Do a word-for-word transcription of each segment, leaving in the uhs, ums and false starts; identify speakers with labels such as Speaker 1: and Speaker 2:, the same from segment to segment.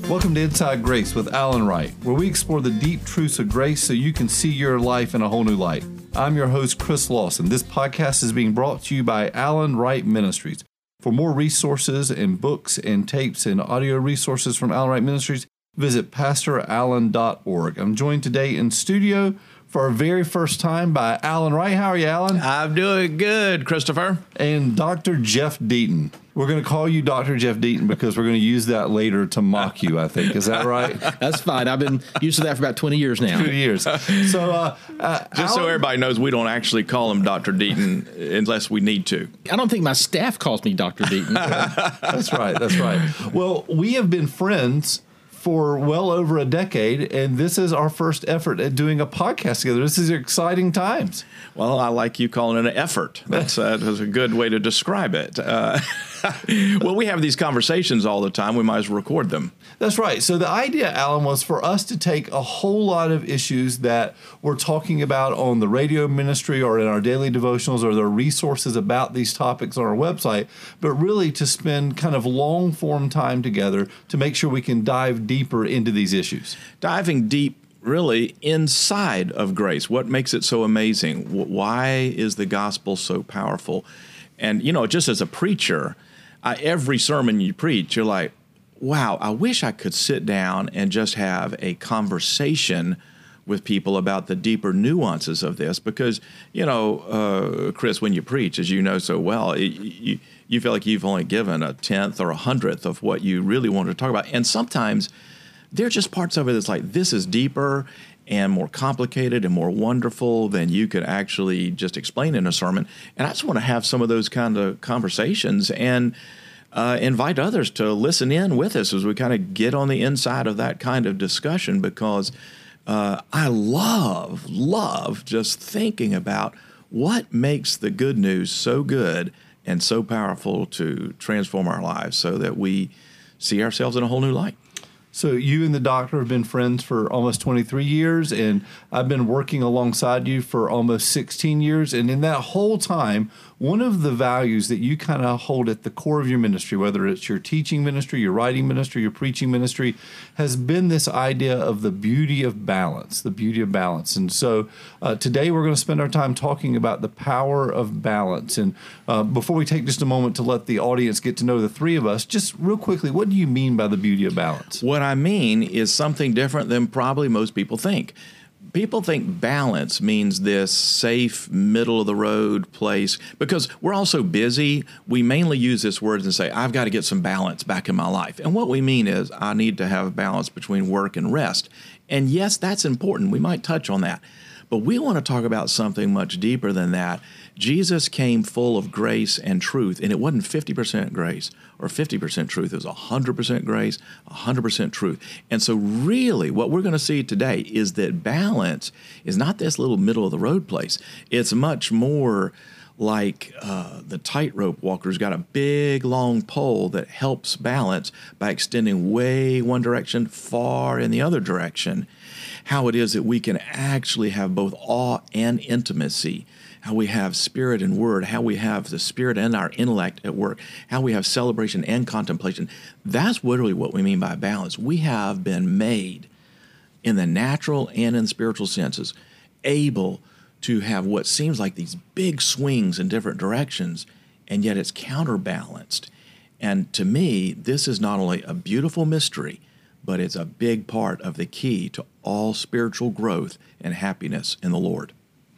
Speaker 1: Welcome to Inside Grace with Alan Wright, where we explore the deep truths of grace so you can see your life in a whole new light. I'm your host, Chris Lawson. This podcast is being brought to you by Alan Wright Ministries. For more resources and books and tapes and audio resources from Alan Wright Ministries, visit pastor allen dot org. I'm joined today in studio for our very first time by Alan Wright. How are you, Alan?
Speaker 2: I'm doing good, Christopher.
Speaker 1: And Doctor Jeff Deaton. We're going to call you Doctor Jeff Deaton because we're going to use that later to mock you, I think. Is that right?
Speaker 3: That's fine. I've been used to that for about twenty years now.
Speaker 1: twenty years. So, uh, uh,
Speaker 2: Just
Speaker 1: Alan,
Speaker 2: so everybody knows, we don't actually call him Doctor Deaton unless we need to.
Speaker 3: I don't think my staff calls me Doctor Deaton.
Speaker 1: That's right. That's right. Well, we have been friends for well over a decade, and this is our first effort at doing a podcast together. This is exciting times.
Speaker 2: Well, I like you calling it an effort. That's, uh, that's a good way to describe it. Uh, well, we have these conversations all the time. We might as well record them.
Speaker 1: That's right. So the idea, Alan, was for us to take a whole lot of issues that we're talking about on the radio ministry or in our daily devotionals, or there are resources about these topics on our website, but really to spend kind of long form time together to make sure we can dive deeper into these issues.
Speaker 2: Diving deep really inside of grace. What makes it so amazing? Why is the gospel so powerful? And, you know, just as a preacher, I, every sermon you preach, you're like, wow, I wish I could sit down and just have a conversation with people about the deeper nuances of this. Because, you know, uh, Chris, when you preach, as you know so well, it, you, you feel like you've only given a tenth or a hundredth of what you really wanted to talk about. And sometimes there are just parts of it that's like, this is deeper and more complicated and more wonderful than you could actually just explain in a sermon. And I just want to have some of those kind of conversations and uh, invite others to listen in with us as we kind of get on the inside of that kind of discussion, because uh, I love, love just thinking about what makes the good news so good and so powerful to transform our lives so that we see ourselves in a whole new light.
Speaker 1: So you and the doctor have been friends for almost twenty-three years, and I've been working alongside you for almost sixteen years. And in that whole time, one of the values that you kind of hold at the core of your ministry, whether it's your teaching ministry, your writing ministry, your preaching ministry, has been this idea of the beauty of balance, the beauty of balance. And so uh, today we're going to spend our time talking about the power of balance. And uh, before we take just a moment to let the audience get to know the three of us, just real quickly, what do you mean by the beauty of balance?
Speaker 2: What I mean is something different than probably most people think. People think balance means this safe, middle-of-the-road place, because we're all so busy, we mainly use this word and say, I've got to get some balance back in my life. And what we mean is, I need to have balance between work and rest. And yes, that's important. We might touch on that. But we want to talk about something much deeper than that. Jesus came full of grace and truth, and it wasn't fifty percent grace or fifty percent truth. It was one hundred percent grace, one hundred percent truth. And so really what we're going to see today is that balance is not this little middle-of-the-road place. It's much more like uh, the tightrope walker's got a big, long pole that helps balance by extending way one direction, far in the other direction. How it is that we can actually have both awe and intimacy, how we have spirit and word, how we have the spirit and our intellect at work, how we have celebration and contemplation. That's literally what we mean by balance. We have been made in the natural and in spiritual senses, able to have what seems like these big swings in different directions, and yet it's counterbalanced. And to me, this is not only a beautiful mystery, but it's a big part of the key to all spiritual growth and happiness in the Lord.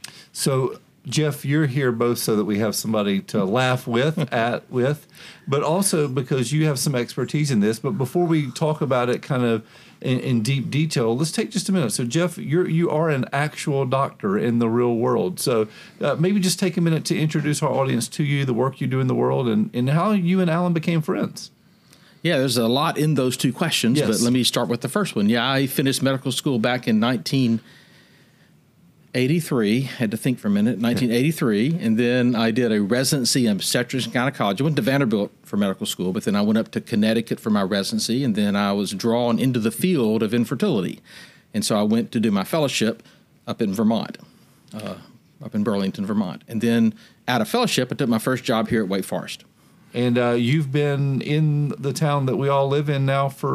Speaker 1: So, Jeff, you're here both so that we have somebody to laugh with, at with, but also because you have some expertise in this. But before we talk about it kind of in, in deep detail, let's take just a minute. So, Jeff, you're you are an actual doctor in the real world. So uh, maybe just take a minute to introduce our audience to you, the work you do in the world, and, and how you and Alan became friends.
Speaker 3: Yeah, there's a lot in those two questions,
Speaker 1: yes.
Speaker 3: But let me start with the first one. Yeah, I finished medical school back in nineteen eighty-three. Had to think for a minute. nineteen eighty-three, and then I did a residency in obstetrics and gynecology. I went to Vanderbilt for medical school, but then I went up to Connecticut for my residency, and then I was drawn into the field of infertility. And so I went to do my fellowship up in Vermont, uh, up in Burlington, Vermont. And then out of fellowship, I took my first job here at Wake Forest.
Speaker 1: And uh, you've been in the town that we all live in now for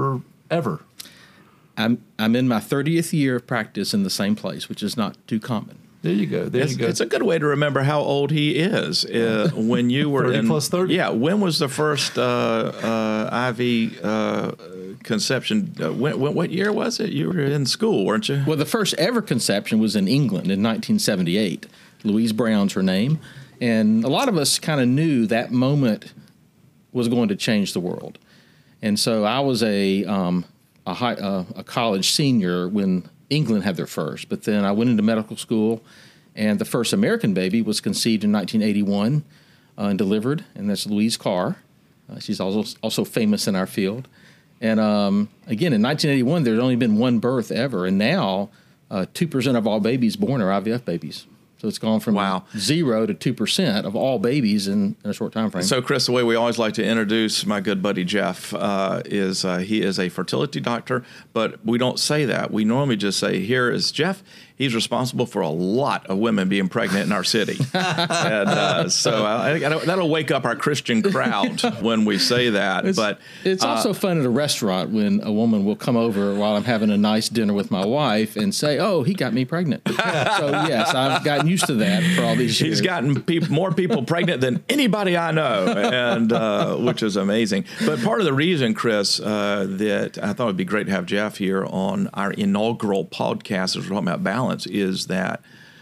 Speaker 1: ever?
Speaker 3: I'm I'm in my thirtieth year of practice in the same place, which is not too common.
Speaker 1: There you go. There
Speaker 2: It's,
Speaker 1: you go.
Speaker 2: it's a good way to remember how old he is. Uh, when you were
Speaker 1: thirty
Speaker 2: in,
Speaker 1: plus thirty.
Speaker 2: Yeah. When was the first uh, uh, I V uh, conception? Uh, when, when, what year was it? You were in school, weren't you?
Speaker 3: Well, the first ever conception was in England in nineteen seventy-eight. Louise Brown's her name. And a lot of us kind of knew that moment was going to change the world. And so I was a um, a, high, uh, a college senior when England had their first. But then I went into medical school, and the first American baby was conceived in nineteen eighty-one uh, and delivered, and that's Louise Carr. Uh, she's also also famous in our field. And um, again, in nineteen eighty-one, there's only been one birth ever, and now uh, two percent of all babies born are I V F babies. So it's gone from
Speaker 2: Wow.
Speaker 3: zero to two percent of all babies in, in a short time frame.
Speaker 2: So, Chris, the way we always like to introduce my good buddy Jeff uh, is uh, he is a fertility doctor, but we don't say that. We normally just say, here is Jeff. He's responsible for a lot of women being pregnant in our city. and uh, so I, I, that'll wake up our Christian crowd when we say that.
Speaker 3: It's,
Speaker 2: but
Speaker 3: it's
Speaker 2: uh,
Speaker 3: also fun at a restaurant when a woman will come over while I'm having a nice dinner with my wife and say, oh, he got me pregnant. So, yes, I've gotten used to that for all these years.
Speaker 2: He's gotten pe- more people pregnant than anybody I know, and uh, which is amazing. But part of the reason, Chris, uh, that I thought it would be great to have Jeff here on our inaugural podcast as we're talking about balance is that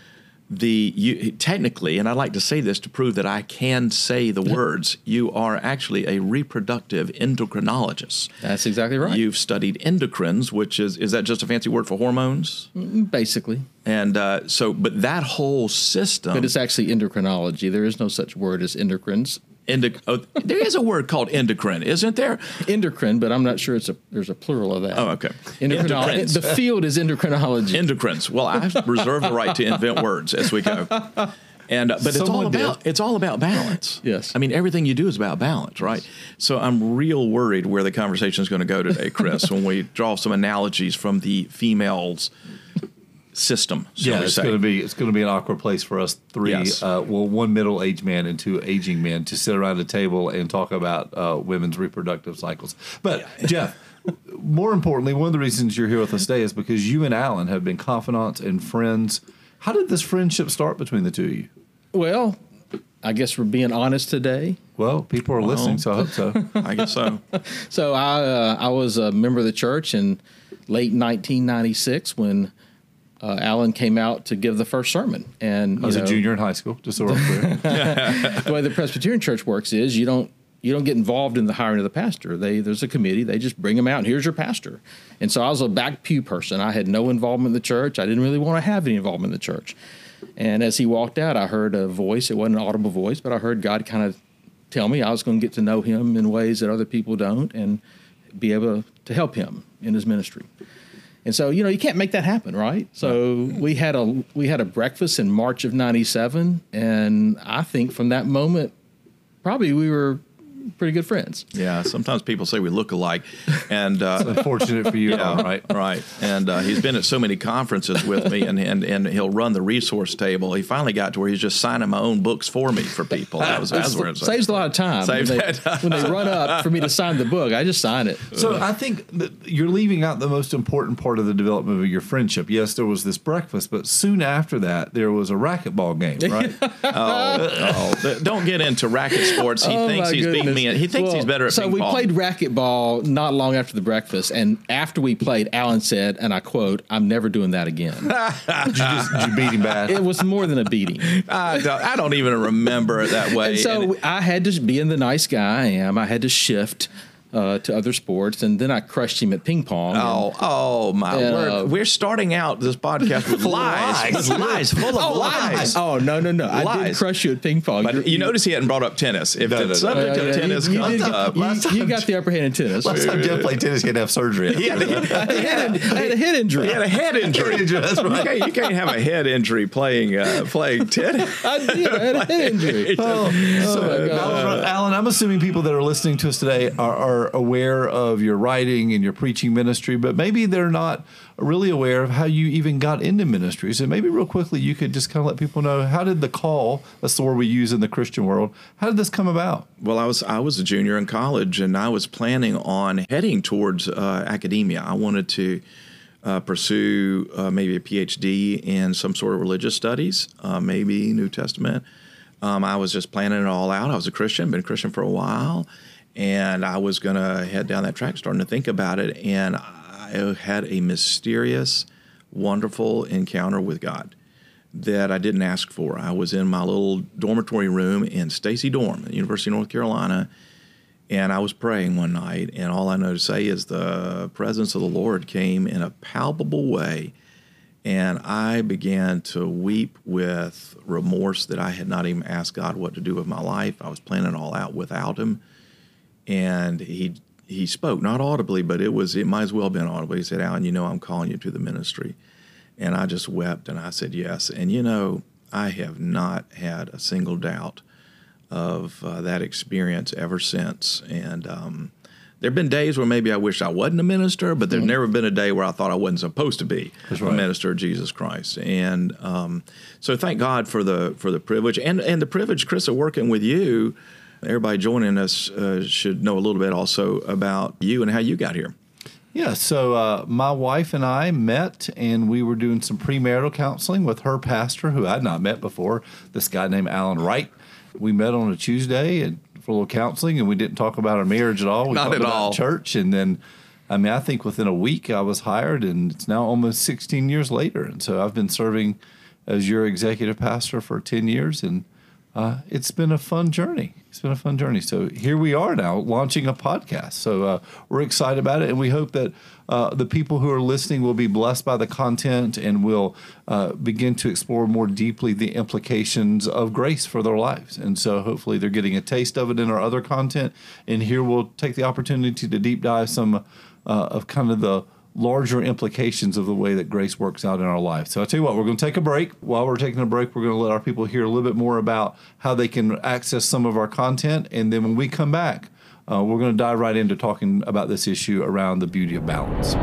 Speaker 2: the you, technically, and I like to say this to prove that I can say the words, you are actually a reproductive endocrinologist.
Speaker 3: That's exactly right.
Speaker 2: You've studied endocrines, which is, is that just a fancy word for hormones?
Speaker 3: Basically.
Speaker 2: And uh, so, but that whole system.
Speaker 3: But it's actually endocrinology. There is no such word as endocrines.
Speaker 2: Endo- oh, there is a word called endocrine, isn't there?
Speaker 3: Endocrine, but I'm not sure it's a there's a plural of that.
Speaker 2: Oh, okay.
Speaker 3: Endocrinology.
Speaker 2: Endocrines.
Speaker 3: The field is endocrinology.
Speaker 2: Endocrines. Well, I reserve the right to invent words as we go. And uh, but it's all
Speaker 1: Someone
Speaker 2: about
Speaker 1: did.
Speaker 2: it's all about balance.
Speaker 3: Yes.
Speaker 2: I mean, everything you do is about balance, right? So I'm real worried where the conversation is going to go today, Chris, when we draw some analogies from the females' system. shall
Speaker 1: Yeah,
Speaker 2: we
Speaker 1: it's
Speaker 2: say.
Speaker 1: going to be it's going to be an awkward place for us three,
Speaker 2: Yes.
Speaker 1: uh, well, one middle-aged man and two aging men to sit around a table and talk about uh, women's reproductive cycles. But Jeff, more importantly, one of the reasons you're here with us today is because you and Alan have been confidants and friends. How did this friendship start between the two of you?
Speaker 3: Well, I guess we're being honest today.
Speaker 1: Well, people are listening, so I hope so.
Speaker 2: I guess so.
Speaker 3: So I uh, I was a member of the church in late nineteen ninety-six when uh, Alan came out to give the first sermon. And
Speaker 1: I was
Speaker 3: you know,
Speaker 1: a junior in high school, just so we're clear.
Speaker 3: the way the Presbyterian church works is you don't you don't get involved in the hiring of the pastor. They there's a committee. They just bring them out, and here's your pastor. And so I was a back pew person. I had no involvement in the church. I didn't really want to have any involvement in the church. And as he walked out, I heard a voice. It wasn't an audible voice, but I heard God kind of tell me I was going to get to know him in ways that other people don't and be able to help him in his ministry. And so, you know, you can't make that happen, right? So we had a we had a breakfast in March of ninety-seven, and I think from that moment, probably we were pretty good friends.
Speaker 2: Yeah, sometimes people say we look alike, and uh,
Speaker 1: Unfortunate for you, Alan, right?
Speaker 2: right. And uh, he's been at so many conferences with me, and, and and he'll run the resource table. He finally got to where he's just signing my own books for me for people. That was that's where it's like,
Speaker 3: Saves a lot of time.
Speaker 2: Saves
Speaker 3: when,
Speaker 2: that
Speaker 3: they,
Speaker 2: time.
Speaker 3: when they run up for me to sign the book, I just sign it.
Speaker 1: So I think that you're leaving out the most important part of the development of your friendship. Yes, there was this breakfast, but soon after that, there was a racquetball game, right?
Speaker 2: oh, th- don't get into racket sports. He
Speaker 3: Oh,
Speaker 2: thinks
Speaker 3: my
Speaker 2: he's beating
Speaker 3: goodness.
Speaker 2: me. He thinks
Speaker 3: Well,
Speaker 2: he's better at
Speaker 3: so
Speaker 2: ping
Speaker 3: we
Speaker 2: pong.
Speaker 3: played racquetball not long after the breakfast, and after we played, Alan said, and I quote, "I'm never doing that again."
Speaker 1: Did you just did you beat him bad?
Speaker 3: It was more than a beating.
Speaker 2: I don't, I don't even remember it that way.
Speaker 3: And so
Speaker 2: And it-
Speaker 3: I had to, being the nice guy I am, I had to shift uh, to other sports, and then I crushed him at ping pong.
Speaker 2: Oh, oh my
Speaker 3: And,
Speaker 2: word!
Speaker 3: uh,
Speaker 2: We're starting out this podcast with lies,
Speaker 1: lies.
Speaker 2: with lies, full of
Speaker 3: Oh,
Speaker 2: lies.
Speaker 3: Oh, no, no, no. I did
Speaker 2: Lies.
Speaker 3: crush you at ping pong.
Speaker 2: But you notice he hadn't brought up tennis. If
Speaker 1: No,
Speaker 2: the
Speaker 1: no, no.
Speaker 2: subject
Speaker 3: Uh,
Speaker 2: of
Speaker 3: yeah,
Speaker 2: tennis
Speaker 3: you, you,
Speaker 2: comes
Speaker 3: did,
Speaker 2: up,
Speaker 3: you,
Speaker 1: Last
Speaker 3: you
Speaker 1: time-
Speaker 3: got the upper hand in tennis.
Speaker 1: Last time Jeff played tennis, he had to have surgery.
Speaker 2: he had, he had-
Speaker 3: I, had, I had a head injury.
Speaker 2: he had a head injury.
Speaker 1: That's
Speaker 2: You
Speaker 1: right.
Speaker 2: can't, you can't have a head injury playing uh, playing tennis.
Speaker 3: I did. I had a head injury.
Speaker 1: Oh,
Speaker 3: my
Speaker 1: so,
Speaker 3: God.
Speaker 1: Alan, Alan, I'm assuming people that are listening to us today are, are are aware of your writing and your preaching ministry, but maybe they're not really aware of how you even got into ministry. So maybe real quickly, you could just kind of let people know, how did the call, that's the word we use in the Christian world, how did this come about?
Speaker 2: Well, I was I was a junior in college, and I was planning on heading towards uh, academia. I wanted to uh, pursue uh, maybe a P H D in some sort of religious studies, uh, maybe New Testament. Um, I was just planning it all out. I was a Christian, been a Christian for a while, and I was going to head down that track, starting to think about it, and I had a mysterious, wonderful encounter with God that I didn't ask for. I was in my little dormitory room in Stacy Dorm at the University of North Carolina, and I was praying one night, and all I know to say is the presence of the Lord came in a palpable way, and I began to weep with remorse that I had not even asked God what to do with my life. I was planning it all out without him, and he he spoke, not audibly, but it was it might as well have been audibly. He said, "Alan, you know I'm calling you to the ministry." And I just wept, and I said yes. And, you know, I have not had a single doubt of uh, that experience ever since. And um, there have been days where maybe I wish I wasn't a minister, but there's mm-hmm. never been a day where I thought I wasn't supposed to be That's a right. minister of Jesus Christ. And um, so thank God for the for the privilege. And, and the privilege, Chris, of working with you. Everybody joining us uh, should know a little bit also about you and how you got here.
Speaker 1: Yeah, so uh, my wife and I met, and we were doing some premarital counseling with her pastor, who I'd not met before, this guy named Alan Wright. We met on a Tuesday and for a little counseling, and we didn't talk about our marriage at all. We
Speaker 2: not
Speaker 1: talked
Speaker 2: at
Speaker 1: about
Speaker 2: all.
Speaker 1: Church, and then, I mean, I think within a week I was hired, and it's now almost sixteen years later. And so I've been serving as your executive pastor for ten years, and Uh, it's been a fun journey. It's been a fun journey. So here we are now launching a podcast. So uh, we're excited about it, and we hope that uh, the people who are listening will be blessed by the content and will uh, begin to explore more deeply the implications of grace for their lives. And so hopefully they're getting a taste of it in our other content. And here we'll take the opportunity to deep dive some uh, of kind of the larger implications of the way that grace works out in our life. So I'll tell you what, we're going to take a break. While we're taking a break, we're going to let our people hear a little bit more about how they can access some of our content. And then when we come back, uh, we're going to dive right into talking about this issue around the beauty of balance.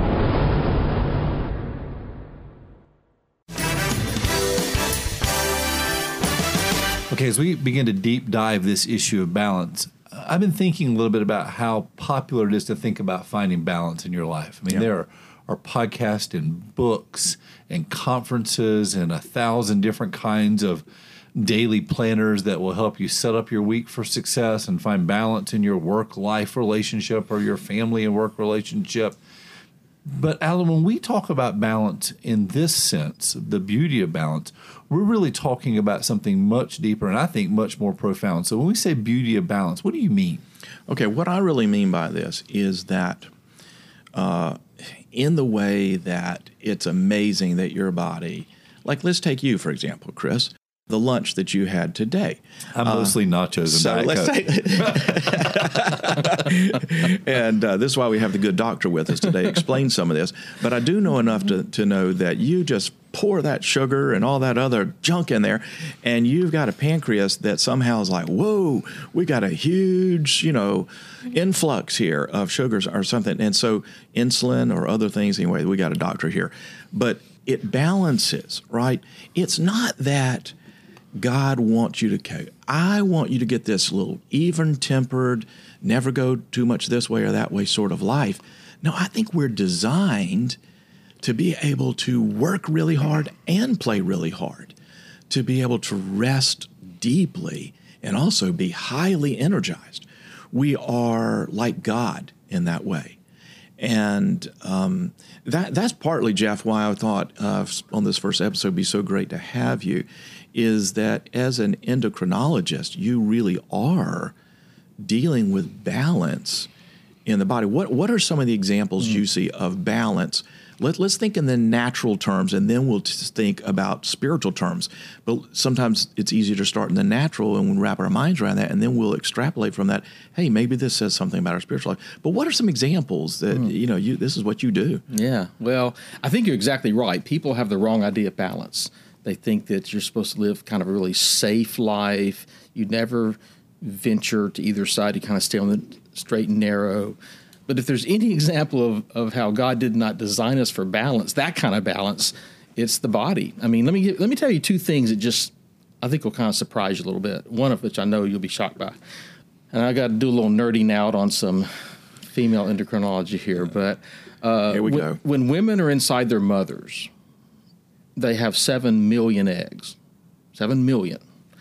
Speaker 1: Okay, as we begin to deep dive this issue of balance, I've been thinking a little bit about how popular it is to think about finding balance in your life. I mean, yeah. there are, are podcasts and books and conferences and a thousand different kinds of daily planners that will help you set up your week for success and find balance in your work-life relationship or your family and work relationship. But, Alan, when we talk about balance in this sense, the beauty of balance, we're really talking about something much deeper and I think much more profound. So when we say beauty of balance, what do you mean?
Speaker 2: Okay, what I really mean by this is that uh, in the way that it's amazing that your body, like let's take you, for example, Chris, the lunch that you had today.
Speaker 1: I'm uh, mostly nachos and
Speaker 2: so
Speaker 1: Diet
Speaker 2: let's
Speaker 1: Coke.
Speaker 2: Take, and uh, this is why we have the good doctor with us today, explain some of this. But I do know enough to, to know that you just pour that sugar and all that other junk in there, and you've got a pancreas that somehow is like, whoa, we got a huge, you know, influx here of sugars or something. And so insulin or other things, anyway, we got a doctor here. But it balances, right? It's not that God wants you to, I want you to get this little even-tempered, never go too much this way or that way sort of life. No, I think we're designed to be able to work really hard and play really hard, to be able to rest deeply and also be highly energized. We are like God in that way. And um, that that's partly, Jeff, why I thought uh, on this first episode it'd be so great to have you, is that as an endocrinologist, you really are dealing with balance in the body. What what are some of the examples mm. you see of balance? Let, let's think in the natural terms, and then we'll just think about spiritual terms. But sometimes it's easier to start in the natural, and we'll wrap our minds around that, and then we'll extrapolate from that. Hey, maybe this says something about our spiritual life. But what are some examples that, mm. you know, you this is what you do?
Speaker 3: Yeah, well, I think you're exactly right. People have the wrong idea of balance. They think that you're supposed to live kind of a really safe life. You never venture to either side. You kind of stay on the straight and narrow. But if there's any example of, of how God did not design us for balance, that kind of balance, it's the body. I mean, let me give, let me tell you two things that just I think will kind of surprise you a little bit. One of which I know you'll be shocked by. And I got to do a little nerding out on some female endocrinology here. But uh,
Speaker 2: here we
Speaker 3: when,
Speaker 2: go.
Speaker 3: When women are inside their mothers, they have seven million eggs. Seven million.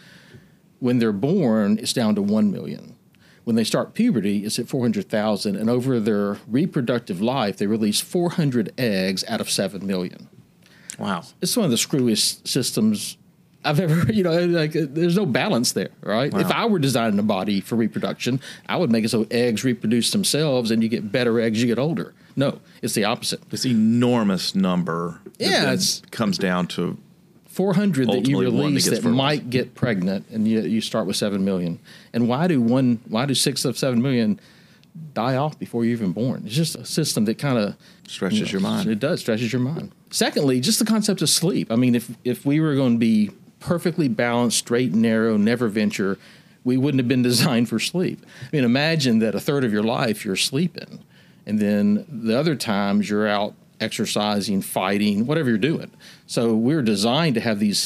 Speaker 3: When they're born, it's down to one million. When they start puberty, it's at four hundred thousand. And over their reproductive life, they release four hundred eggs out of seven million.
Speaker 2: Wow.
Speaker 3: It's one of the screwiest systems I've ever, you know, like there's no balance there, right?
Speaker 2: Wow.
Speaker 3: If I were designing a body for reproduction, I would make it so eggs reproduce themselves and you get better eggs, you get older. No, it's the opposite.
Speaker 2: This enormous number that
Speaker 3: Yeah,
Speaker 2: then
Speaker 3: it's-
Speaker 2: comes down to
Speaker 3: four hundred that you
Speaker 2: Ultimately, one that
Speaker 3: release
Speaker 2: gets
Speaker 3: that
Speaker 2: fertilized.
Speaker 3: might get pregnant, and you, you start with seven million. And why do one? Why do six of seven million die off before you're even born? It's just a system that kind of
Speaker 2: stretches your mind.
Speaker 3: It does stretches your mind. Secondly, just the concept of sleep. I mean, if if we were going to be perfectly balanced, straight and narrow, never venture, we wouldn't have been designed for sleep. I mean, imagine that a third of your life you're sleeping, and then the other times you're out exercising, fighting, whatever you're doing. So we're designed to have these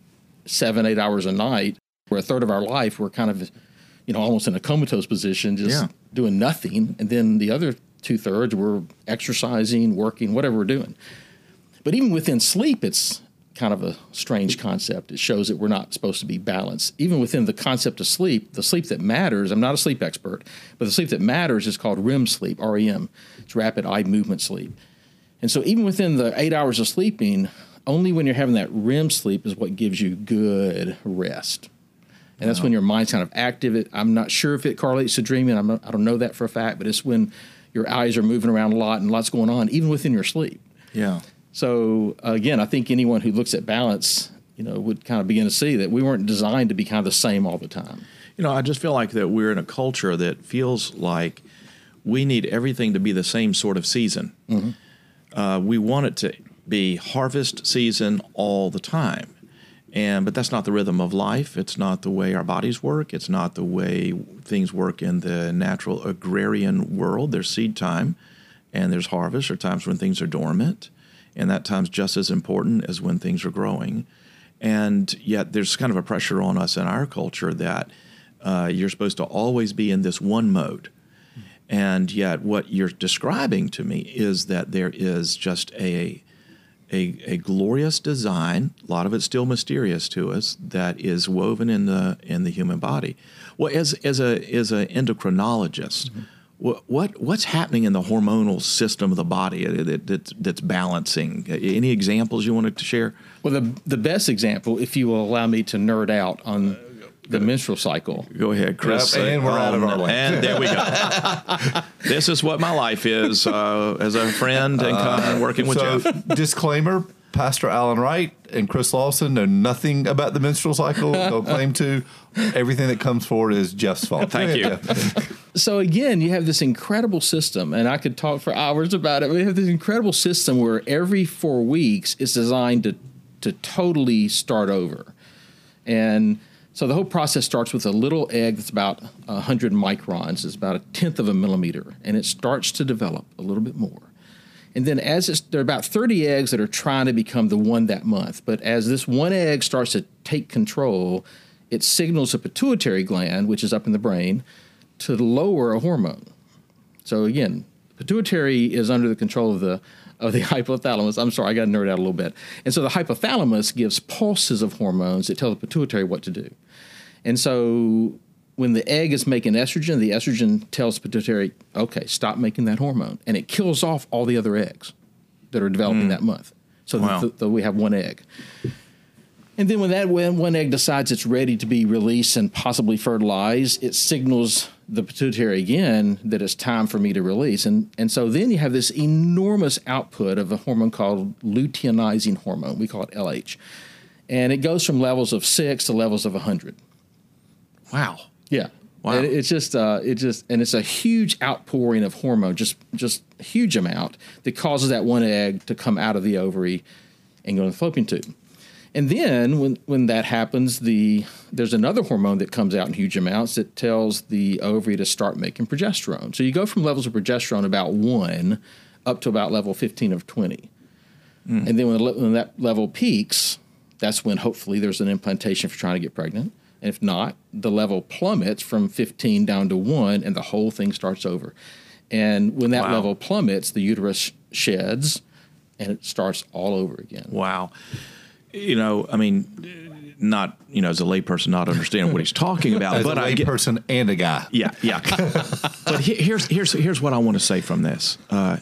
Speaker 3: seven, eight hours a night, where a third of our life we're kind of, you know, almost in a comatose position, just
Speaker 2: Yeah.
Speaker 3: doing nothing. And then the other two thirds we're exercising, working, whatever we're doing. But even within sleep, it's kind of a strange concept. It shows that we're not supposed to be balanced. Even within the concept of sleep, the sleep that matters, I'm not a sleep expert, but the sleep that matters is called R E M sleep, R E M. It's rapid eye movement sleep. And so even within the eight hours of sleeping, only when you're having that R E M sleep is what gives you good rest. And that's when your mind's kind of active. It, I'm not sure if it correlates to dreaming. I'm not, I don't know that for a fact, but it's when your eyes are moving around a lot and lots going on, even within your sleep.
Speaker 2: yeah.
Speaker 3: So again, I think anyone who looks at balance, you know, would kind of begin to see that we weren't designed to be kind of the same all the time.
Speaker 2: You know, I just feel like that we're in a culture that feels like we need everything to be the same sort of season.
Speaker 3: Mm-hmm.
Speaker 2: Uh, we want it to be harvest season all the time. And but that's not the rhythm of life. It's not the way our bodies work. It's not the way things work in the natural agrarian world. There's seed time and there's harvest. There are times when things are dormant, and that time's just as important as when things are growing. And yet there's kind of a pressure on us in our culture that uh, you're supposed to always be in this one mode. And yet what you're describing to me is that there is just a, a, a glorious design, a lot of it's still mysterious to us, that is woven in the in the human body. Well, as as a as an endocrinologist, mm-hmm. what, what what's happening in the hormonal system of the body that, that, that's balancing? Any examples you wanted to share?
Speaker 3: Well, the the best example, if you will allow me to nerd out on the menstrual cycle.
Speaker 2: Go ahead, Chris.
Speaker 1: Yep, and we're out of our lane.
Speaker 2: And there we go. This is what my life is uh, as a friend and uh, working with
Speaker 1: so,
Speaker 2: Jeff.
Speaker 1: Disclaimer, Pastor Alan Wright and Chris Lawson know nothing about the menstrual cycle. They'll claim to. Everything that comes forward is Jeff's fault.
Speaker 2: Thank you.
Speaker 3: So again, you have this incredible system, and I could talk for hours about it. We have this incredible system where every four weeks it's designed to to totally start over. And so the whole process starts with a little egg that's about one hundred microns. It's about a tenth of a millimeter, and it starts to develop a little bit more. And then as it's, there are about thirty eggs that are trying to become the one that month. But as this one egg starts to take control, it signals a pituitary gland, which is up in the brain, to lower a hormone. So again, pituitary is under the control of the of the hypothalamus. I'm sorry, I got to nerd out a little bit. And so the hypothalamus gives pulses of hormones that tell the pituitary what to do. And so when the egg is making estrogen, the estrogen tells the pituitary, okay, stop making that hormone. And it kills off all the other eggs that are developing mm. that month. So
Speaker 2: wow.
Speaker 3: that, that we have one egg. And then when that when one egg decides it's ready to be released and possibly fertilized, it signals the pituitary again that it's time for me to release. And and so then you have this enormous output of a hormone called luteinizing hormone. We call it L H. And it goes from levels of six to levels of one hundred.
Speaker 2: Wow.
Speaker 3: Yeah.
Speaker 2: Wow.
Speaker 3: It, it's just, uh, it just, and it's a huge outpouring of hormone, just, just a huge amount that causes that one egg to come out of the ovary and go to the fallopian tube. And then when, when that happens, the there's another hormone that comes out in huge amounts that tells the ovary to start making progesterone. So you go from levels of progesterone about one up to about level fifteen of twenty. Mm. And then when, when that level peaks, that's when hopefully there's an implantation for trying to get pregnant. And if not, the level plummets from fifteen down to one, and the whole thing starts over. And when that
Speaker 2: Wow.
Speaker 3: level plummets, the uterus sheds, and it starts all over again.
Speaker 2: Wow. You know, I mean, not, you know, as a layperson, not understanding what he's talking about.
Speaker 1: As
Speaker 2: but
Speaker 1: a
Speaker 2: I get,
Speaker 1: layperson and a guy.
Speaker 2: Yeah, yeah. But he, here's, here's, here's what I want to say from this. Uh,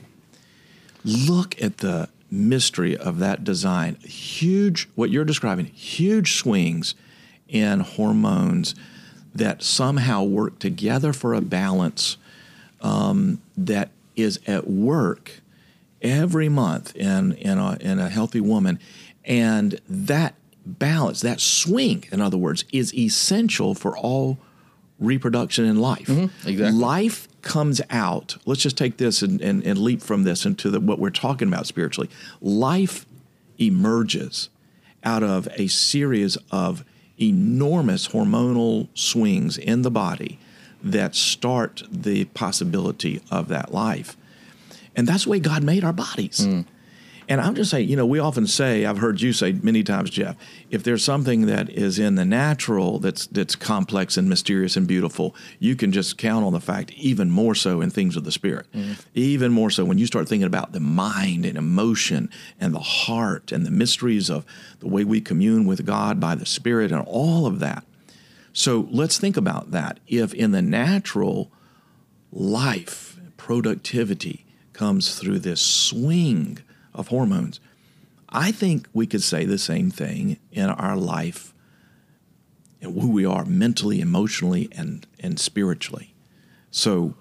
Speaker 2: look at the mystery of that design. Huge, what you're describing, huge swings in hormones that somehow work together for a balance um, that is at work every month in, in, a, in a healthy woman. And that balance, that swing, in other words, is essential for all reproduction in life.
Speaker 3: Mm-hmm, exactly.
Speaker 2: Life comes out. Let's just take this and, and, and leap from this into the, what we're talking about spiritually. Life emerges out of a series of enormous hormonal swings in the body that start the possibility of that life. And that's the way God made our bodies. Mm. And I'm just saying, you know, we often say, I've heard you say many times, Jeff, if there's something that is in the natural that's that's complex and mysterious and beautiful, you can just count on the fact even more so in things of the Spirit. Mm. Even more so when you start thinking about the mind and emotion and the heart and the mysteries of the way we commune with God by the Spirit and all of that. So let's think about that. If in the natural, life, productivity comes through this swing of hormones, I think we could say the same thing in our life and who we are mentally, emotionally, and, and spiritually. So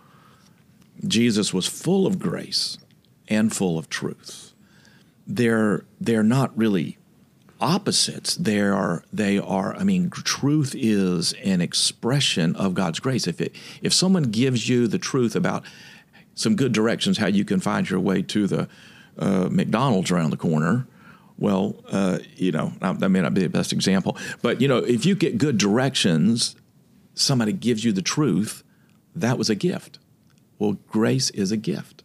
Speaker 2: Jesus was full of grace and full of truth. They're, they're not really opposites. They are, they are, I mean, truth is an expression of God's grace. If it, if someone gives you the truth about some good directions how you can find your way to the Uh, McDonald's around the corner, well, uh, you know, that may not be the best example, but, you know, if you get good directions, somebody gives you the truth, that was a gift. Well, grace is a gift.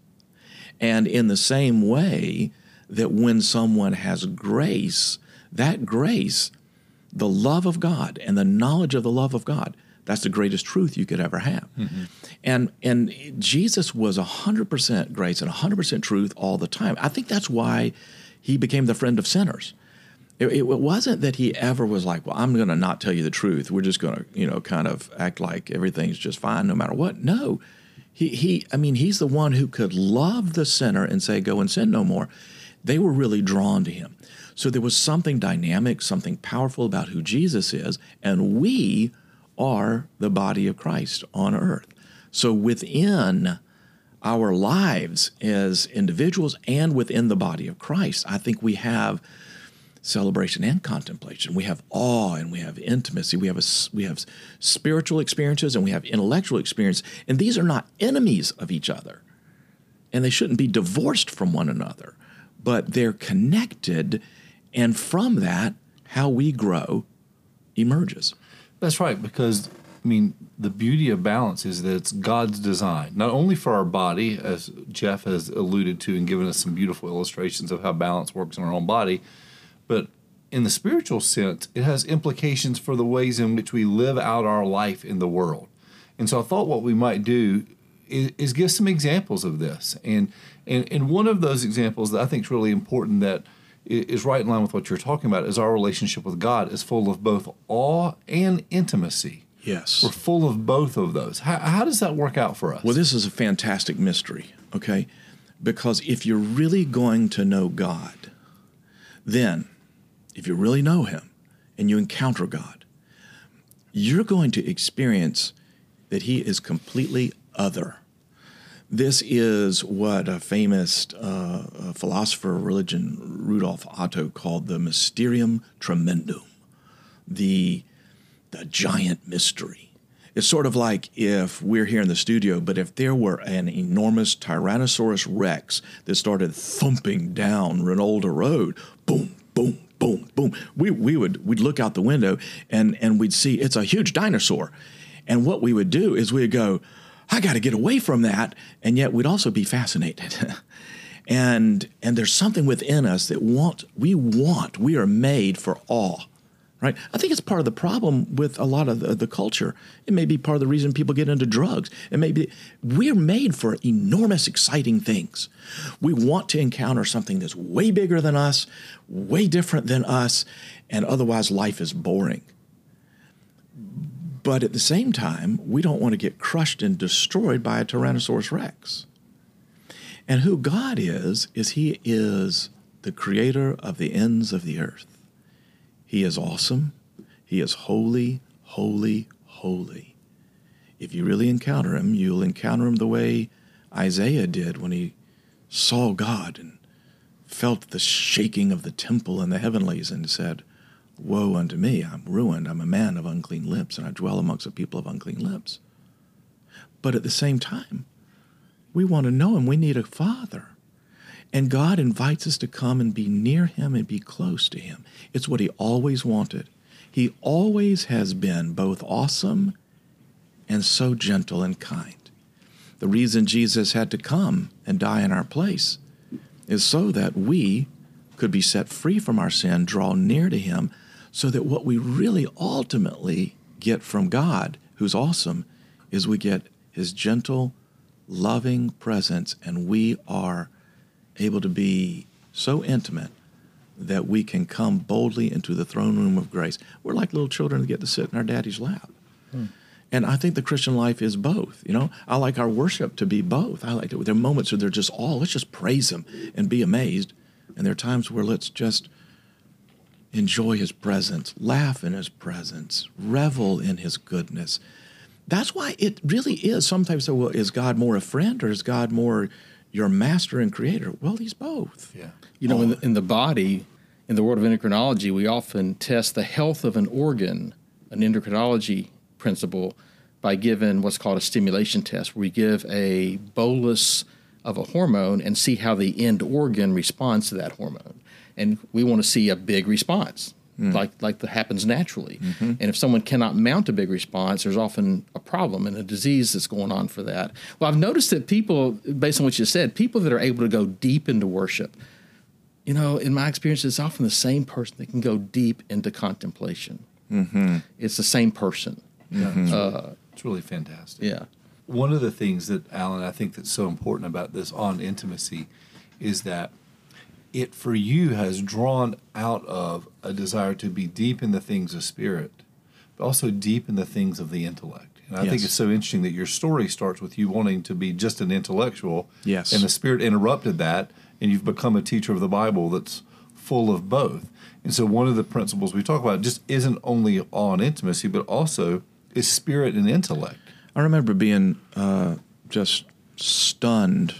Speaker 2: And in the same way that when someone has grace, that grace, the love of God and the knowledge of the love of God, that's the greatest truth you could ever have. Mm-hmm. And and Jesus was one hundred percent grace and one hundred percent truth all the time. I think that's why he became the friend of sinners. It, it wasn't that he ever was like, well, I'm going to not tell you the truth. We're just going to, you know, kind of act like everything's just fine no matter what. No. He, he, I mean, he's the one who could love the sinner and say, go and sin no more. They were really drawn to him. So there was something dynamic, something powerful about who Jesus is, and we are the body of Christ on earth. So within our lives as individuals and within the body of Christ, I think we have celebration and contemplation. We have awe and we have intimacy. We have a, we have spiritual experiences and we have intellectual experience. And these are not enemies of each other. And they shouldn't be divorced from one another, but they're connected. And from that, how we grow emerges.
Speaker 1: That's right, because, I mean, the beauty of balance is that it's God's design, not only for our body, as Jeff has alluded to and given us some beautiful illustrations of how balance works in our own body, but in the spiritual sense, it has implications for the ways in which we live out our life in the world. And so I thought what we might do is, is give some examples of this. And, and, and one of those examples that I think is really important that is right in line with what you're talking about is our relationship with God is full of both awe and intimacy.
Speaker 2: Yes.
Speaker 1: We're full of both of those. How, how does that work out for us?
Speaker 2: Well, this is a fantastic mystery, okay? Because if you're really going to know God, then if you really know him and you encounter God, you're going to experience that he is completely other. This is what a famous uh, philosopher of religion, Rudolf Otto, called the mysterium tremendum, the, the giant mystery. It's sort of like if we're here in the studio, but if there were an enormous Tyrannosaurus Rex that started thumping down Reynolda Road, boom, boom, boom, boom, boom. We we would we'd look out the window and and we'd see it's a huge dinosaur. And what we would do is we'd go, I got to get away from that, and yet we'd also be fascinated. and and there's something within us that want we want we are made for awe. Right? I think it's part of the problem with a lot of the, the culture. It may be part of the reason people get into drugs. It may be we're made for enormous, exciting things. We want to encounter something that's way bigger than us, way different than us, and otherwise life is boring. But at the same time, we don't want to get crushed and destroyed by a Tyrannosaurus Rex. And who God is, is he is the creator of the ends of the earth. He is awesome. He is holy, holy, holy. If you really encounter him, you'll encounter him the way Isaiah did when he saw God and felt the shaking of the temple and the heavenlies and said, woe unto me, I'm ruined. I'm a man of unclean lips, and I dwell amongst a people of unclean lips. But at the same time, we want to know him. We need a father. And God invites us to come and be near him and be close to him. It's what he always wanted. He always has been both awesome and so gentle and kind. The reason Jesus had to come and die in our place is so that we could be set free from our sin, draw near to him, so that what we really ultimately get from God, who's awesome, is we get his gentle, loving presence, and we are able to be so intimate that we can come boldly into the throne room of grace. We're like little children that get to sit in our daddy's lap. Hmm. And I think the Christian life is both. You know, I like our worship to be both. I like it. There are moments where they're just all, let's just praise him and be amazed. And there are times where let's just enjoy his presence, laugh in his presence, revel in his goodness. That's why it really is. Sometimes say, well, is God more a friend or is God more your master and creator? Well, he's both.
Speaker 3: Yeah. You know, oh. in, the, in the body, in the world of endocrinology, we often test the health of an organ, an endocrinology principle, by giving what's called a stimulation test, where we give a bolus of a hormone and see how the end organ responds to that hormone. And we want to see a big response, mm. like like that happens naturally. Mm-hmm. And if someone cannot mount a big response, there's often a problem and a disease that's going on for that. Well, I've noticed that people, based on what you said, people that are able to go deep into worship, you know, in my experience, it's often the same person that can go deep into contemplation. Mm-hmm. It's the same person.
Speaker 1: Mm-hmm. Uh, it's really fantastic.
Speaker 3: Yeah.
Speaker 1: One of the things that, Alan, I think that's so important about this on intimacy is that it for you has drawn out of a desire to be deep in the things of spirit, but also deep in the things of the intellect. And I yes. think it's so interesting that your story starts with you wanting to be just an intellectual,
Speaker 2: yes.
Speaker 1: and the Spirit interrupted that, and you've become a teacher of the Bible that's full of both. And so one of the principles we talk about just isn't only on intimacy, but also is spirit and intellect.
Speaker 2: I remember being uh, just stunned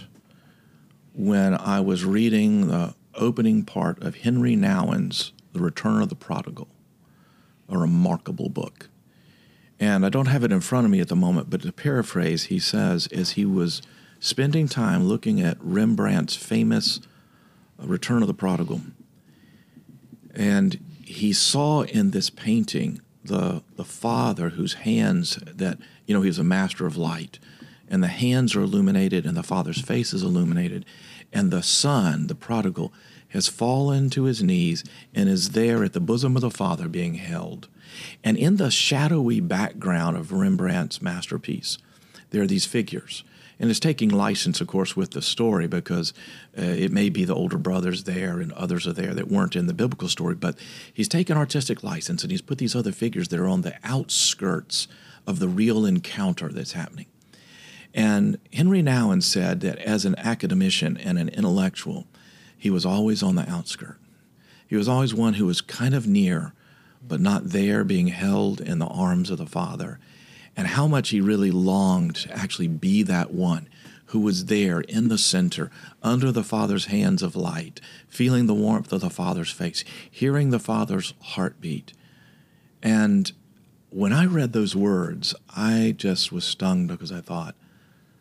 Speaker 2: when I was reading the opening part of Henry Nouwen's The Return of the Prodigal, a remarkable book. And I don't have it in front of me at the moment, but to paraphrase, he says, as he was spending time looking at Rembrandt's famous Return of the Prodigal, and he saw in this painting the the father whose hands that, you know, he was a master of light, and the hands are illuminated and the father's face is illuminated, and the son, the prodigal, has fallen to his knees and is there at the bosom of the father being held. And in the shadowy background of Rembrandt's masterpiece, there are these figures. And it's taking license, of course, with the story because uh, it may be the older brothers there and others are there that weren't in the biblical story, but he's taken artistic license and he's put these other figures that are on the outskirts of the real encounter that's happening. And Henry Nouwen said that as an academician and an intellectual, he was always on the outskirt. He was always one who was kind of near, but not there, being held in the arms of the Father. And how much he really longed to actually be that one who was there in the center, under the Father's hands of light, feeling the warmth of the Father's face, hearing the Father's heartbeat. And when I read those words, I just was stung because I thought,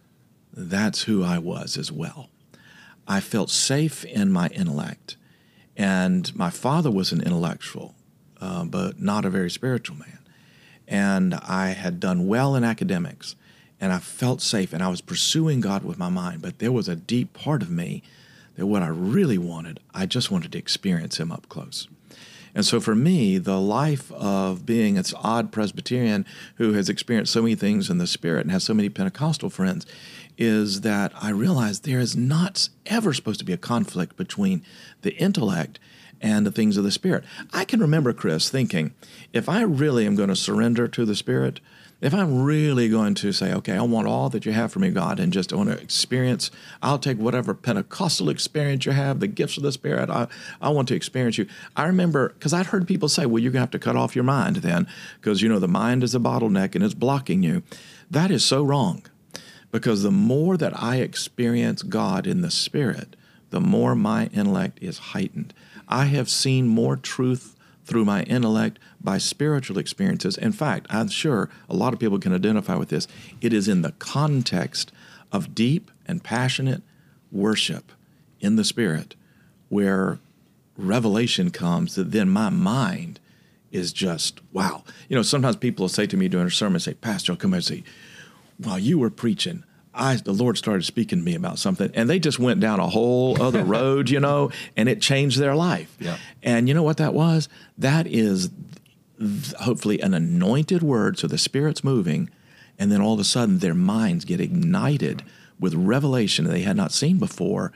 Speaker 2: that's who I was as well. I felt safe in my intellect, And my father was an intellectual, uh, but not a very spiritual man. And I had done well in academics, and I felt safe, and I was pursuing God with my mind. But there was a deep part of me that what I really wanted, I just wanted to experience him up close. And so for me, the life of being this odd Presbyterian who has experienced so many things in the Spirit and has so many Pentecostal friends is that I realized there is not ever supposed to be a conflict between the intellect and the things of the Spirit. I can remember, Chris, thinking, if I really am going to surrender to the Spirit, if I'm really going to say, okay, I want all that you have for me, God, and just want to experience, I'll take whatever Pentecostal experience you have, the gifts of the Spirit, I, I want to experience you. I remember, because I'd heard people say, well, you're going to have to cut off your mind then, because, you know, the mind is a bottleneck and it's blocking you. That is so wrong, because the more that I experience God in the Spirit, the more my intellect is heightened. I have seen more truth through my intellect by spiritual experiences. In fact, I'm sure a lot of people can identify with this. It is in the context of deep and passionate worship in the Spirit where revelation comes that then my mind is just, wow. You know, sometimes people will say to me during a sermon, say, Pastor, I'll come and say, while you were preaching, I, the Lord started speaking to me about something, and they just went down a whole other road, you know, and it changed their life.
Speaker 1: Yeah.
Speaker 2: And you know what that was? That is th- hopefully an anointed word, so the Spirit's moving, and then all of a sudden their minds get ignited with revelation that they had not seen before,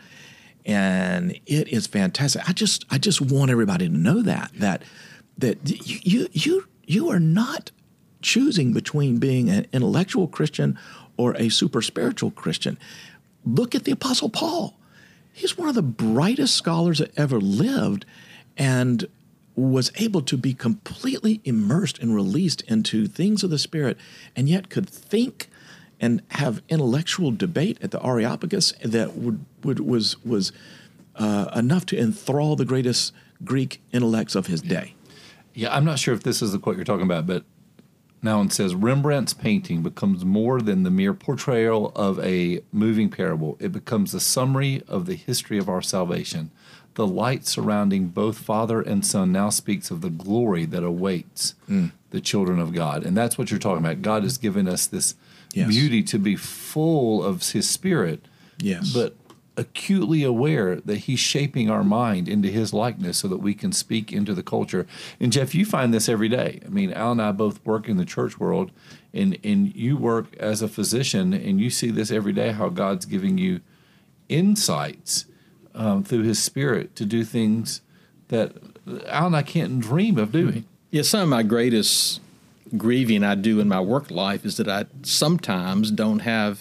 Speaker 2: and it is fantastic. I just, I just want everybody to know that that that you, you, you, you are not choosing between being an intellectual Christian or a super spiritual Christian. Look at the Apostle Paul. He's one of the brightest scholars that ever lived and was able to be completely immersed and released into things of the Spirit, and yet could think and have intellectual debate at the Areopagus that would, would was was uh, enough to enthrall the greatest Greek intellects of his day.
Speaker 1: Yeah, I'm not sure if this is the quote you're talking about, but now it says, Rembrandt's painting becomes more than the mere portrayal of a moving parable. It becomes a summary of the history of our salvation. The light surrounding both Father and Son now speaks of the glory that awaits mm. the children of God. And that's what you're talking about. God has given us this yes. beauty to be full of His Spirit,
Speaker 2: yes.
Speaker 1: but acutely aware that He's shaping our mind into His likeness so that we can speak into the culture. And Jeff, you find this every day. I mean, Al and I both work in the church world, and, and you work as a physician, and you see this every day, how God's giving you insights um, through His Spirit to do things that Al and I can't dream of doing.
Speaker 3: Yeah, some of my greatest grieving I do in my work life is that I sometimes don't have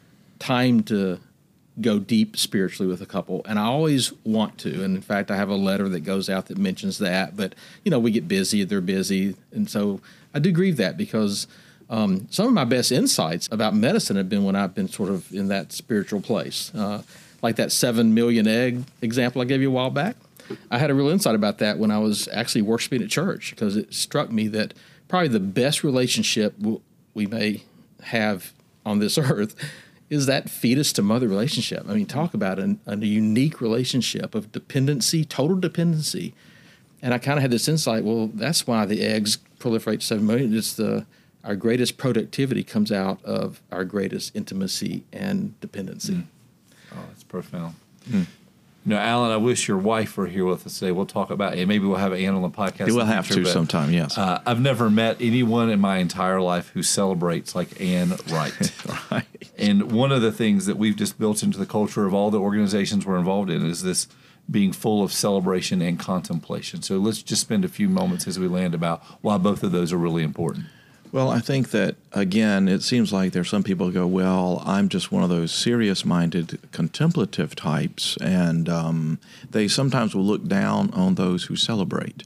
Speaker 3: time to go deep spiritually with a couple, and I always want to. And in fact, I have a letter that goes out that mentions that. But you know, we get busy; they're busy, and so I do grieve that because um, some of my best insights about medicine have been when I've been sort of in that spiritual place, uh, like that seven million egg example I gave you a while back. I had a real insight about that when I was actually worshiping at church, because it struck me that probably the best relationship we may have on this earth is that fetus to mother relationship. I mean, talk about an, a unique relationship of dependency, total dependency. And I kind of had this insight, well, that's why the eggs proliferate to seven million. It's the, our greatest productivity comes out of our greatest intimacy and dependency.
Speaker 1: Mm. Oh, that's profound. Mm. You know, Alan, I wish your wife were here with us today. We'll talk about it. Maybe we'll have Ann on the podcast.
Speaker 2: We'll have to sometime, yes.
Speaker 1: Uh, I've never met anyone in my entire life who celebrates like Ann Wright.
Speaker 2: Right.
Speaker 1: And one of the things that we've just built into the culture of all the organizations we're involved in is this being full of celebration and contemplation. So let's just spend a few moments as we land about why both of those are really important.
Speaker 2: Well, I think that, again, it seems like there's some people who go, well, I'm just one of those serious-minded contemplative types, and um, they sometimes will look down on those who celebrate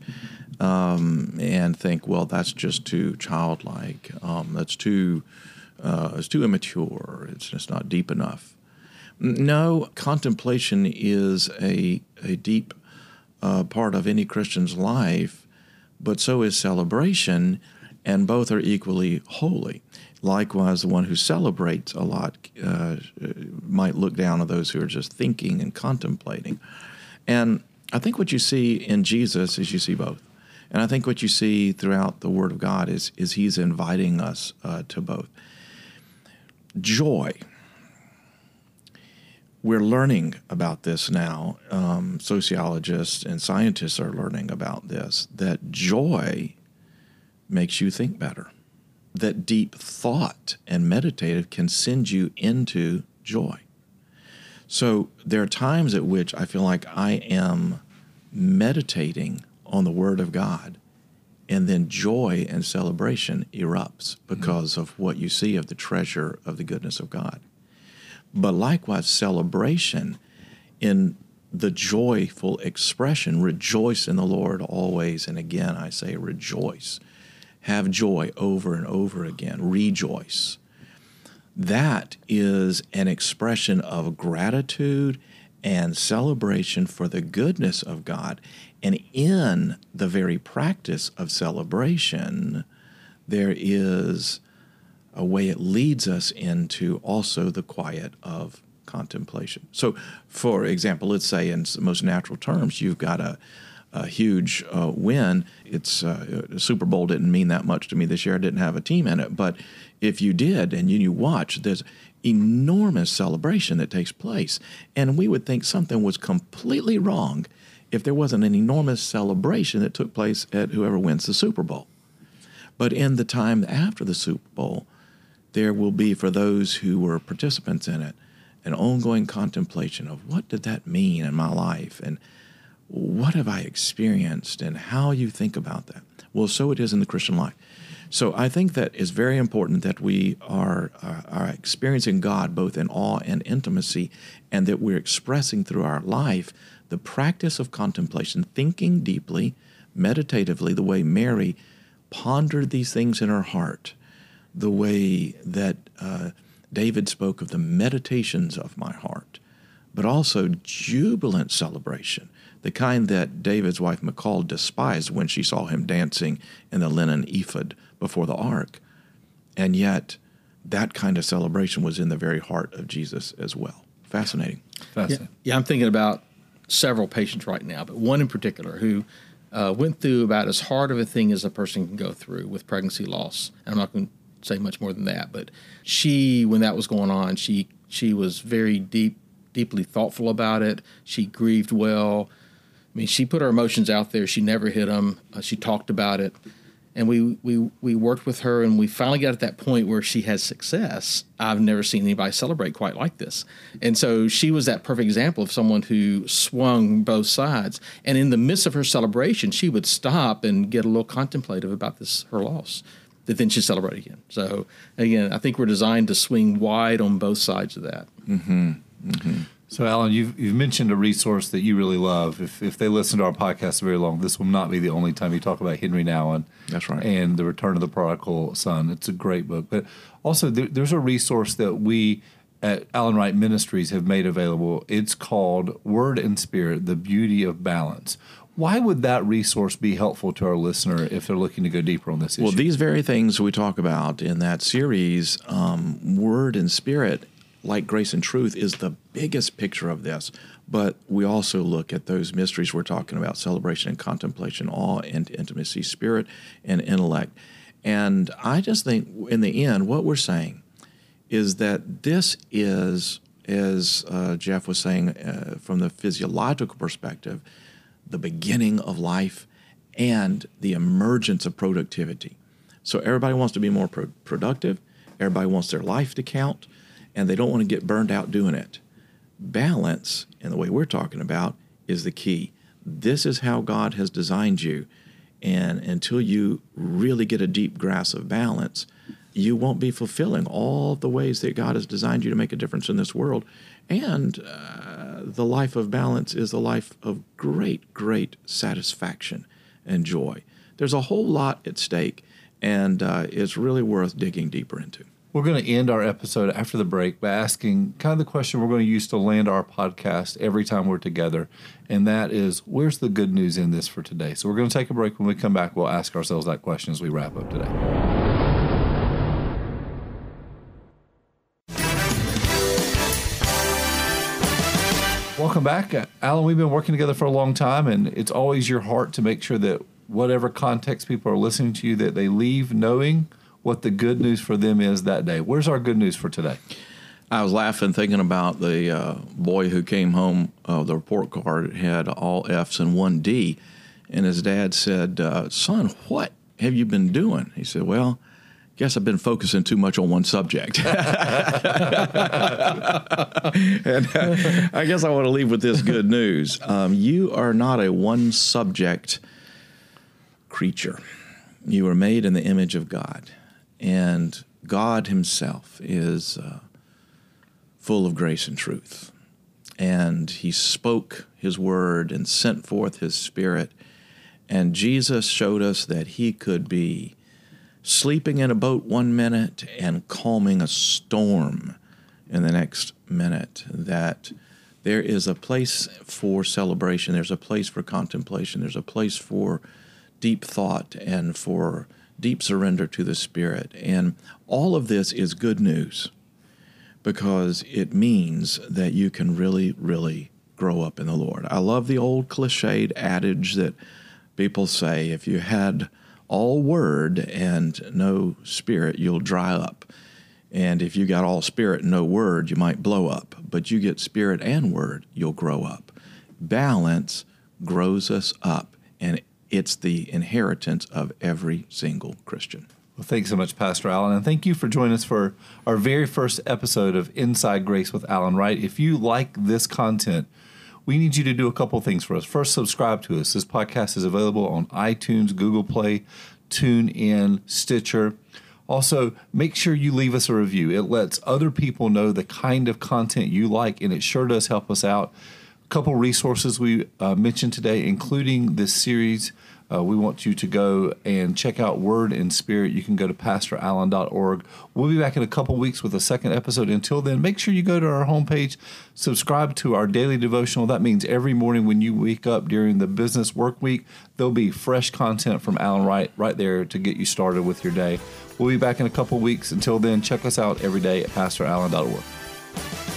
Speaker 2: um, and think, well, that's just too childlike. Um, that's too, uh, it's too immature. It's just not deep enough. No, contemplation is a, a deep uh, part of any Christian's life, but so is celebration. And both are equally holy. Likewise, the one who celebrates a lot uh, might look down on those who are just thinking and contemplating. And I think what you see in Jesus is you see both. And I think what you see throughout the Word of God is, is He's inviting us uh, to both. Joy. We're learning about this now. Um, sociologists and scientists are learning about this, that joy makes you think better, that deep thought and meditative can send you into joy. So there are times at which I feel like I am meditating on the Word of God, and then joy and celebration erupts because mm-hmm. of what you see of the treasure of the goodness of God. But likewise, celebration in the joyful expression, rejoice in the Lord always, and again I say rejoice. Have joy over and over again, rejoice. That is an expression of gratitude and celebration for the goodness of God. And in the very practice of celebration, there is a way it leads us into also the quiet of contemplation. So, for example, let's say in most natural terms, you've got a, a huge uh, win. It's uh, the Super Bowl didn't mean that much to me this year. I didn't have a team in it. But if you did and you, you watch, there's enormous celebration that takes place. And we would think something was completely wrong if there wasn't an enormous celebration that took place at whoever wins the Super Bowl. But in the time after the Super Bowl, there will be, for those who were participants in it, an ongoing contemplation of what did that mean in my life, and what have I experienced, and how you think about that. Well, so it is in the Christian life. So I think that it's very important that we are, are, are experiencing God both in awe and intimacy, and that we're expressing through our life the practice of contemplation, thinking deeply, meditatively, the way Mary pondered these things in her heart, the way that uh, David spoke of the meditations of my heart, but also jubilant celebration, the kind that David's wife Michal despised when she saw him dancing in the linen ephod before the ark. And yet, that kind of celebration was in the very heart of Jesus as well. Fascinating.
Speaker 1: Fascinating.
Speaker 3: Yeah, yeah, I'm thinking about several patients right now, but one in particular who uh, went through about as hard of a thing as a person can go through with pregnancy loss. And I'm not going to say much more than that, but she, when that was going on, she she was very deep, deeply thoughtful about it. She grieved well. I mean, she put her emotions out there. She never hid them. Uh, she talked about it. And we, we we worked with her, and we finally got at that point where she had success. I've never seen anybody celebrate quite like this. And so she was that perfect example of someone who swung both sides. And in the midst of her celebration, she would stop and get a little contemplative about this, her loss, that then she'd celebrate again. So, again, I think we're designed to swing wide on both sides of that.
Speaker 2: Mm-hmm. Mm-hmm.
Speaker 1: So, Alan, you've, you've mentioned a resource that you really love. If if they listen to our podcast very long, this will not be the only time you talk about Henry Nouwen.
Speaker 2: That's right.
Speaker 1: And The Return of the Prodigal Son. It's a great book. But also, there, there's a resource that we at Allen Wright Ministries have made available. It's called Word and Spirit, The Beauty of Balance. Why would that resource be helpful to our listener if they're looking to go deeper on this issue?
Speaker 2: Well, these very things we talk about in that series, um, Word and Spirit, like Grace and Truth, is the biggest picture of this. But we also look at those mysteries we're talking about: celebration and contemplation, awe and intimacy, spirit and intellect. And I just think in the end, what we're saying is that this is, as uh, Jeff was saying, uh, from the physiological perspective, the beginning of life and the emergence of productivity. So everybody wants to be more pro- productive. Everybody wants their life to count, and they don't want to get burned out doing it. Balance, in the way we're talking about, is the key. This is how God has designed you, and until you really get a deep grasp of balance, you won't be fulfilling all the ways that God has designed you to make a difference in this world. And uh, the life of balance is a life of great, great satisfaction and joy. There's a whole lot at stake, and uh, it's really worth digging deeper into.
Speaker 1: We're going to end our episode after the break by asking kind of the question we're going to use to land our podcast every time we're together, and that is, where's the good news in this for today? So we're going to take a break. When we come back, we'll ask ourselves that question as we wrap up today. Welcome back. Uh, Alan, we've been working together for a long time, and it's always your heart to make sure that whatever context people are listening to you, that they leave knowing what the good news for them is that day. Where's our good news for today?
Speaker 2: I was laughing thinking about the uh, boy who came home, uh, the report card had all F's and one D, and his dad said, uh, son, what have you been doing? He said, well, guess I've been focusing too much on one subject. And uh, I guess I want to leave with this good news. Um, you are not a one-subject creature. You are made in the image of God, and God himself is uh, full of grace and truth. And he spoke his word and sent forth his Spirit, and Jesus showed us that he could be sleeping in a boat one minute and calming a storm in the next minute, that there is a place for celebration, there's a place for contemplation, there's a place for deep thought and for deep surrender to the Spirit. And all of this is good news because it means that you can really, really grow up in the Lord. I love the old cliched adage that people say, if you had all word and no spirit, you'll dry up. And if you got all spirit and no word, you might blow up. But you get spirit and word, you'll grow up. Balance grows us up, and it's the inheritance of every single Christian.
Speaker 1: Well, thanks so much, Pastor Alan, and thank you for joining us for our very first episode of Inside Grace with Alan Wright. If you like this content, we need you to do a couple things for us. First, subscribe to us. This podcast is available on iTunes, Google Play, TuneIn, Stitcher. Also, make sure you leave us a review. It lets other people know the kind of content you like, and it sure does help us out. A couple resources we uh, mentioned today, including this series. Uh, we want you to go and check out Word and Spirit. You can go to pastor allen dot org. We'll be back in a couple weeks with a second episode. Until then, make sure you go to our homepage, subscribe to our daily devotional. That means every morning when you wake up during the business work week, there'll be fresh content from Alan Wright right there to get you started with your day. We'll be back in a couple weeks. Until then, check us out every day at pastor allen dot org.